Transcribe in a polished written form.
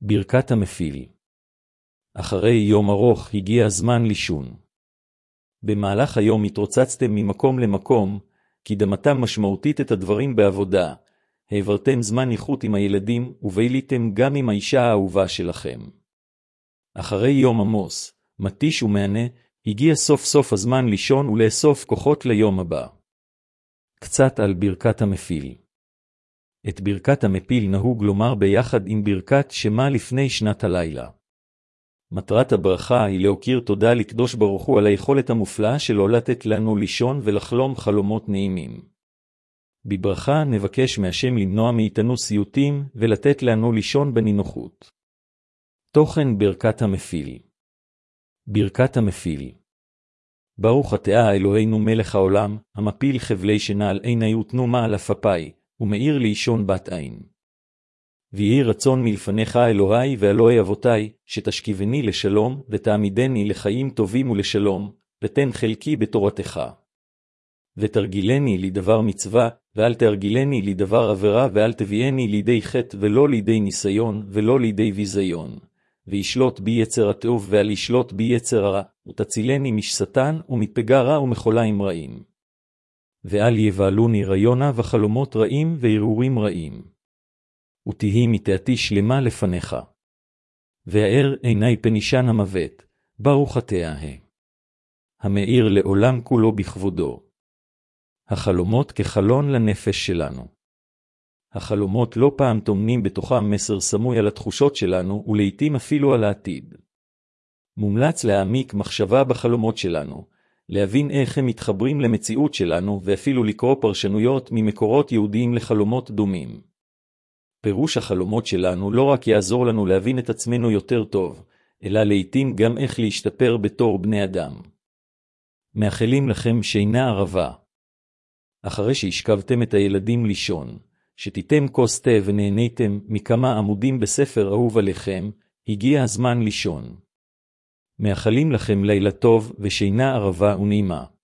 ברכת המפיל. אחרי יום ארוך הגיע הזמן לישון. במהלך היום התרוצצתם ממקום למקום, קידמתם משמעותית את הדברים בעבודה, העברתם זמן איכות עם הילדים וביליתם גם עם האישה האהובה שלכם. אחרי יום עמוס, מתיש ומענה, הגיע סוף סוף הזמן לישון ולאסוף כוחות ליום הבא. קצת על ברכת המפיל. את ברכת המפיל נהוג לומר ביחד עם ברכת שמה לפני שנת הלילה. מטרת הברכה היא להוקיר תודה לקדוש ברוך הוא על היכולת המופלאה שלו לתת לנו לישון ולחלום חלומות נעימים. בברכה נבקש מהשם למנוע מאיתנו סיוטים ולתת לנו לישון בנינוחות. תוכן ברכת המפיל. ברכת המפיל. ברוך אתה אלוהינו מלך העולם, המפיל חבלי שינה על עיני ותנומה על אפפי, ומאיר לישון בת עין. ויהי רצון מלפניך אלוהי ואלוהי אבותי, שתשכיבני לשלום, ותעמידני לחיים טובים ולשלום, ותן חלקי בתורתך. ותרגילני לדבר מצווה, ואל תרגילני לדבר עבירה, ואל תביאני לידי חטא ולא לידי ניסיון, ולא לידי ביזיון. וישלוט בי יצר הטוב ואל ישלוט בי יצר הרע, ותצילני משטן ומפגע רע ומחוליים רעים. ואל יבהלוני רעיונה וחלומות רעים והרהורים רעים. ותהי מיתתי שלמה לפניך. והאר עיני פנישן המוות, ברוך אתה המאיר לעולם כולו בכבודו. החלומות כחלון לנפש שלנו. החלומות לא פעם טומנים בתוכם מסר סמוי על התחושות שלנו ולעיתים אפילו על העתיד. מומלץ להעמיק מחשבה בחלומות שלנו, להבין איך הם מתחברים למציאות שלנו ואפילו לקרוא פרשנויות ממקורות יהודיים לחלומות דומים. פירוש החלומות שלנו לא רק יעזור לנו להבין את עצמנו יותר טוב, אלא לעתים גם איך להשתפר בתור בני אדם. מאחלים לכם שינה ערבה. אחרי שהשכבתם את הילדים לישון, שתיתם כוס תה ונהניתם מכמה עמודים בספר אהוב עליכם, הגיע הזמן לישון. מאחלים לכם לילה טוב ושינה ערבה ונעימה.